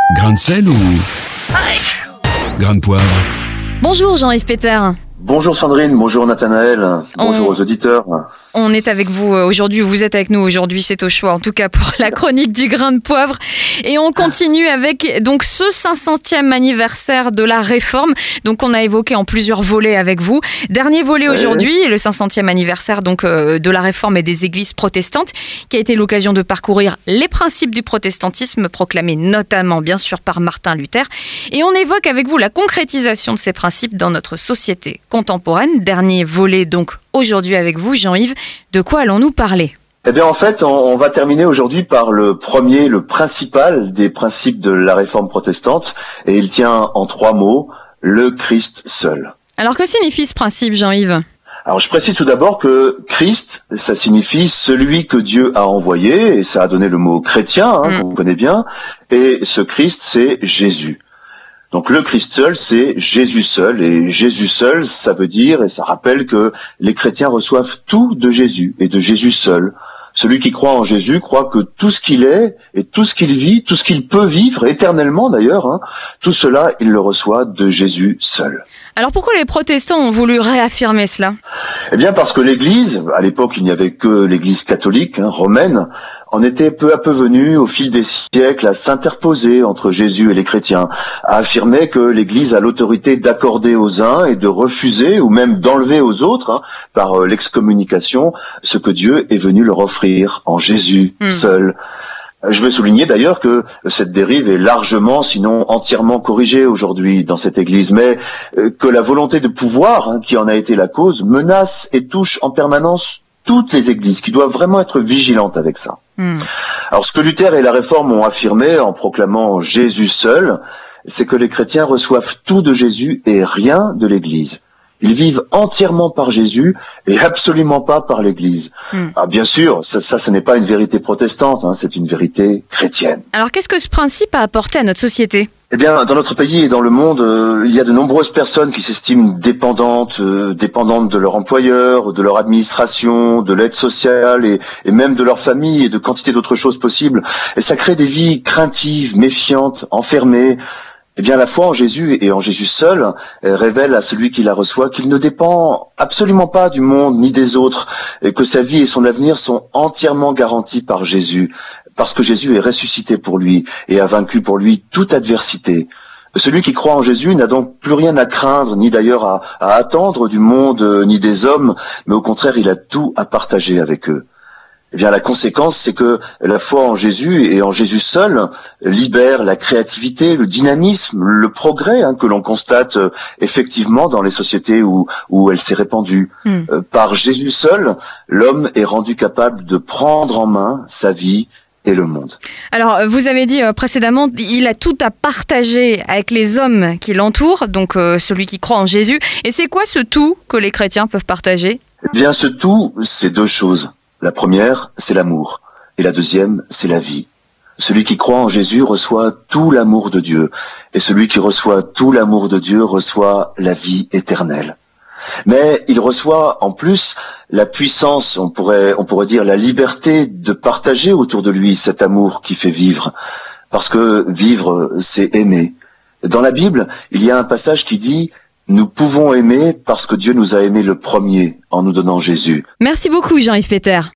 Grain de sel ou grain de poivre? Bonjour Jean-Yves Peter. Bonjour Sandrine, bonjour Nathanaël, bonjour aux auditeurs. On est avec vous aujourd'hui, vous êtes avec nous aujourd'hui, c'est au choix en tout cas pour la chronique du grain de poivre. Et on continue avec donc ce 500e anniversaire de la Réforme, donc on a évoqué en plusieurs volets avec vous. Dernier volet aujourd'hui, le 500e anniversaire donc de la Réforme et des églises protestantes, qui a été l'occasion de parcourir les principes du protestantisme proclamés notamment bien sûr par Martin Luther. Et on évoque avec vous la concrétisation de ces principes dans notre société contemporaine. Dernier volet donc aujourd'hui avec vous Jean-Yves. De quoi allons-nous parler ? Eh bien en fait, on va terminer aujourd'hui par le principal des principes de la Réforme protestante, et il tient en 3 mots, le Christ seul. Alors que signifie ce principe, Jean-Yves ? Alors je précise tout d'abord que Christ, ça signifie celui que Dieu a envoyé, et ça a donné le mot chrétien, qu'on connaît bien, et ce Christ c'est Jésus. Donc le Christ seul, c'est Jésus seul, et Jésus seul, ça veut dire, et ça rappelle que les chrétiens reçoivent tout de Jésus, et de Jésus seul. Celui qui croit en Jésus croit que tout ce qu'il est, et tout ce qu'il vit, tout ce qu'il peut vivre, éternellement d'ailleurs, tout cela, il le reçoit de Jésus seul. Alors pourquoi les protestants ont voulu réaffirmer cela ? Eh bien parce que l'Église, à l'époque il n'y avait que l'Église catholique, romaine, en était peu à peu venue, au fil des siècles, à s'interposer entre Jésus et les chrétiens, à affirmer que l'Église a l'autorité d'accorder aux uns et de refuser, ou même d'enlever aux autres, par l'excommunication, ce que Dieu est venu leur offrir en Jésus seul. Je veux souligner d'ailleurs que cette dérive est largement, sinon entièrement corrigée aujourd'hui dans cette Église, mais que la volonté de pouvoir, qui en a été la cause, menace et touche en permanence toutes les églises, qui doivent vraiment être vigilantes avec ça. Alors ce que Luther et la Réforme ont affirmé en proclamant Jésus seul, c'est que les chrétiens reçoivent tout de Jésus et rien de l'Église. Ils vivent entièrement par Jésus et absolument pas par l'Église. Alors bien sûr, ça n'est pas une vérité protestante, c'est une vérité chrétienne. Alors qu'est-ce que ce principe a apporté à notre société ? Eh bien, dans notre pays et dans le monde, il y a de nombreuses personnes qui s'estiment dépendantes de leur employeur, de leur administration, de l'aide sociale et même de leur famille et de quantité d'autres choses possibles. Et ça crée des vies craintives, méfiantes, enfermées. Eh bien, la foi en Jésus et en Jésus seul révèle à celui qui la reçoit qu'il ne dépend absolument pas du monde ni des autres, et que sa vie et son avenir sont entièrement garantis par Jésus, parce que Jésus est ressuscité pour lui et a vaincu pour lui toute adversité. Celui qui croit en Jésus n'a donc plus rien à craindre, ni d'ailleurs à attendre du monde, ni des hommes, mais au contraire, il a tout à partager avec eux. Eh bien, la conséquence, c'est que la foi en Jésus et en Jésus seul libère la créativité, le dynamisme, le progrès que l'on constate effectivement dans les sociétés où elle s'est répandue. Par Jésus seul, l'homme est rendu capable de prendre en main sa vie et le monde. Alors, vous avez dit précédemment, il a tout à partager avec les hommes qui l'entourent, donc celui qui croit en Jésus. Et c'est quoi ce tout que les chrétiens peuvent partager ? Eh bien, ce tout, c'est 2 choses. La première, c'est l'amour, et la deuxième, c'est la vie. Celui qui croit en Jésus reçoit tout l'amour de Dieu, et celui qui reçoit tout l'amour de Dieu reçoit la vie éternelle. Mais il reçoit en plus la puissance, on pourrait dire la liberté de partager autour de lui cet amour qui fait vivre, parce que vivre, c'est aimer. Dans la Bible, il y a un passage qui dit « Nous pouvons aimer parce que Dieu nous a aimés le premier en nous donnant Jésus ». Merci beaucoup Jean-Yves Peter.